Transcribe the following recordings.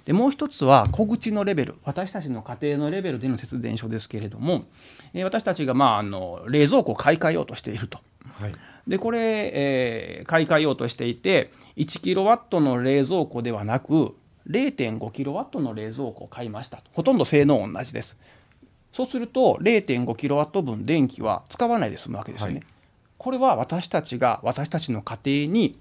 でもう一つは小口のレベル、私たちの家庭のレベルでの節電所ですけれども、私たちが冷蔵庫を買い替えようとしていると、はい、でこれ、買い替えようとしていて 1kW の冷蔵庫ではなく 0.5kW の冷蔵庫を買いましたと。ほとんど性能同じです。そうすると 0.5kW 分電気は使わないで済むわけですよね、はい、これは私たちの家庭に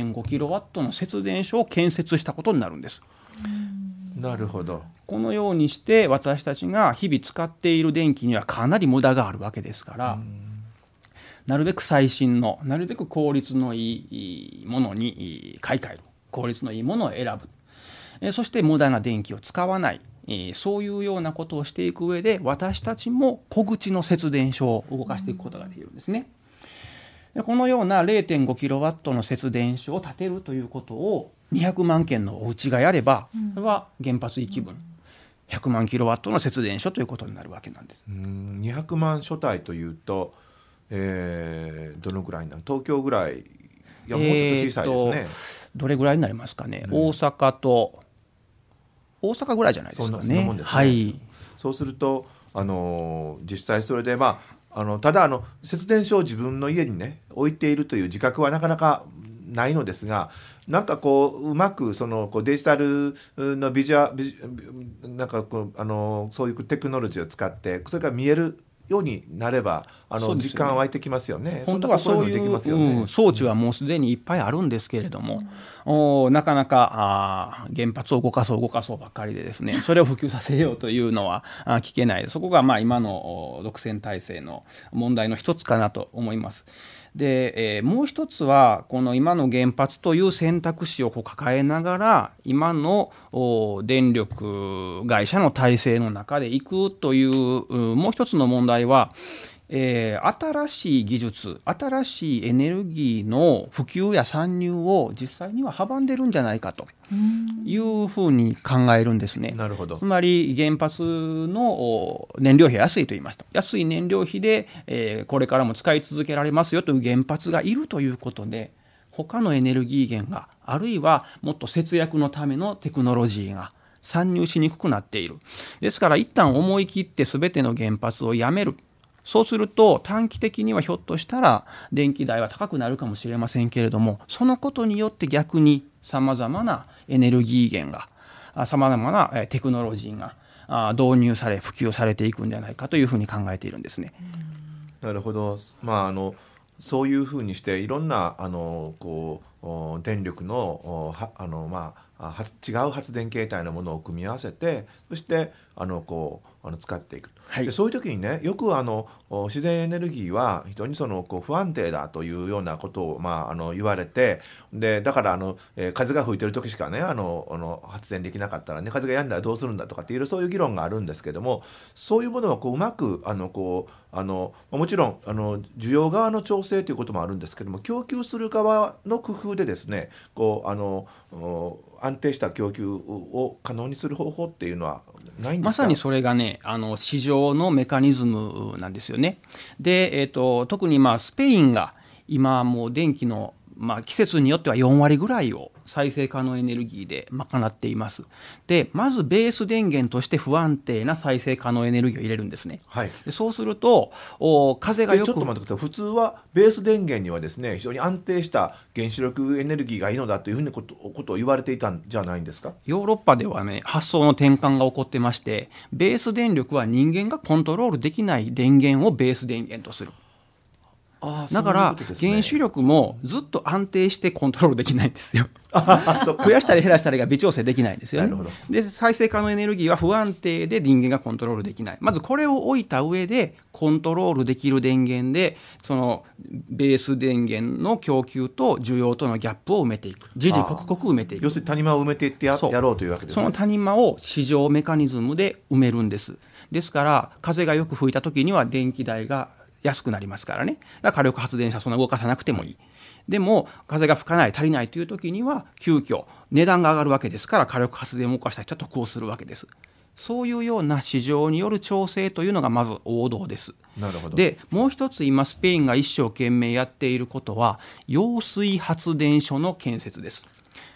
0.5kW の節電所を建設したことになるんです。 なるほど。 このようにして私たちが日々使っている電気にはかなり無駄があるわけですから、なるべく最新のなるべく効率のいいものに買い替える、効率のいいものを選ぶ、そして無駄な電気を使わない、そういうようなことをしていく上で私たちも小口の節電所を動かしていくことができるんですね。でこのような 0.5kW の節電所を建てるということを200万件のお家がやれば、それは原発1基分100万キロワットの節電所ということになるわけなんです。 200万所帯というと、どのぐらいなの？東京ぐらい？いや、もうちょっと小さいですね。 どれぐらいになりますかね、大阪ぐらいじゃないですかね。 そんなもんですね、 はい、 そうすると、実際それで、ただ節電所を自分の家にね置いているという自覚はなかなかないのですが、なんかうまくデジタルのなんかそういうテクノロジーを使ってそれが見えるようになれば実感湧いてきますよね。 本当はそういう装置はもうすでにいっぱいあるんですけれども、なかなか原発を動かそうばっかりでですね、それを普及させようというのは聞けない。そこが今の独占体制の問題の一つかなと思います。で、もう一つはこの今の原発という選択肢を抱えながら今の電力会社の体制の中でいくというもう一つの問題は、新しい技術、新しいエネルギーの普及や参入を実際には阻んでるんじゃないかというふうに考えるんですね。 なるほど。 つまり原発の燃料費が安いと言いますと、安い燃料費で、これからも使い続けられますよという原発がいるということで、他のエネルギー源があるいはもっと節約のためのテクノロジーが参入しにくくなっている。ですから一旦思い切って全ての原発をやめる。そうすると短期的にはひょっとしたら電気代は高くなるかもしれませんけれども、そのことによって逆にさまざまなエネルギー源がさまざまなテクノロジーが導入され普及されていくんじゃないかというふうに考えているんですね。 なるほど。そういうふうにしていろんな電力の違う発電形態のものを組み合わせて、そして使っていく、はい、でそういう時にね、よく自然エネルギーは非常に不安定だというようなことを言われて、でだから風が吹いてる時しかね発電できなかったらね、風が止んだらどうするんだとかっていうそういう議論があるんですけども、そういうものをうまくもちろん需要側の調整ということもあるんですけども、供給する側の工夫でですね、安定した供給を可能にする方法っていうのはないんですか？ まさにそれがね、市場のメカニズムなんですよね。で、特にスペインが今もう電気の季節によっては4割ぐらいを再生可能エネルギーで賄っています。でまずベース電源として不安定な再生可能エネルギーを入れるんですね、はい、でそうすると風がよくちょっと待ってください。普通はベース電源にはですね、非常に安定した原子力エネルギーがいいのだというふうなことを言われていたんじゃないんですか？ ヨーロッパではね、発想の転換が起こってまして、ベース電力は人間がコントロールできない電源をベース電源とする。だから原子力もずっと安定してコントロールできないんですよ増やしたり減らしたりが微調整できないんですよね。で再生可能エネルギーは不安定で人間がコントロールできない。まずこれを置いた上でコントロールできる電源でそのベース電源の供給と需要とのギャップを埋めていく、時々刻々埋めていく。 要するに谷間を埋めていってやろうというわけですね。 その谷間を市場メカニズムで埋めるんです。ですから風がよく吹いた時には電気代が安くなりますからね。だから火力発電車そんな動かさなくてもいい。でも風が吹かない足りないという時には急遽値段が上がるわけですから、火力発電を動かした人は得をするわけです。そういうような市場による調整というのがまず王道です。 なるほど。 でもう一つ今スペインが一生懸命やっていることは揚水発電所の建設です。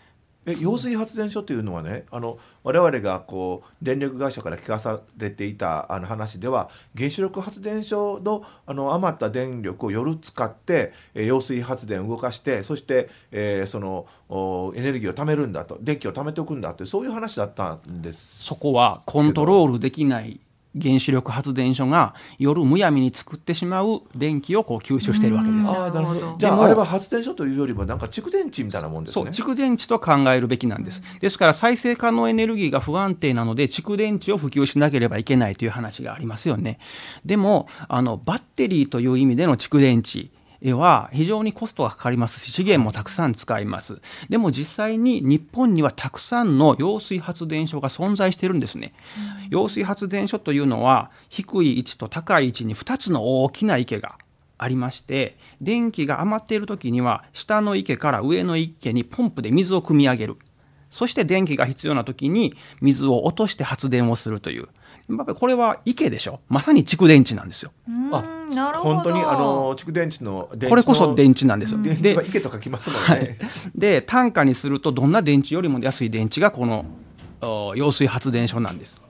揚水発電所というのはね、我々がこう電力会社から聞かされていた話では、原子力発電所の余った電力を夜使って揚水発電を動かして、そして、そのエネルギーを貯めるんだと、電気を貯めておくんだという、そういう話だったんです。 そこはコントロールできない原子力発電所が夜むやみに作ってしまう電気をこう吸収しているわけですよ。 なるほど。じゃああれは発電所というよりもなんか蓄電池みたいなもんですね。 そう、蓄電池と考えるべきなんです。ですから再生可能エネルギーが不安定なので蓄電池を普及しなければいけないという話がありますよね。でもバッテリーという意味での蓄電池は非常にコストがかかりますし、資源もたくさん使います。でも実際に日本にはたくさんの揚水発電所が存在しているんですね。揚水発電所というのは低い位置と高い位置に2つの大きな池がありまして、電気が余っている時には下の池から上の池にポンプで水を汲み上げる。そして電気が必要な時に水を落として発電をするという、やっぱりこれは池でしょ。まさに蓄電池なんですよ。 なるほど。 本当に蓄電池のこれこそ電池なんですよ。 電池は池と書きますもんね。 はい、で単価にするとどんな電池よりも安い電池がこの揚水発電所なんです。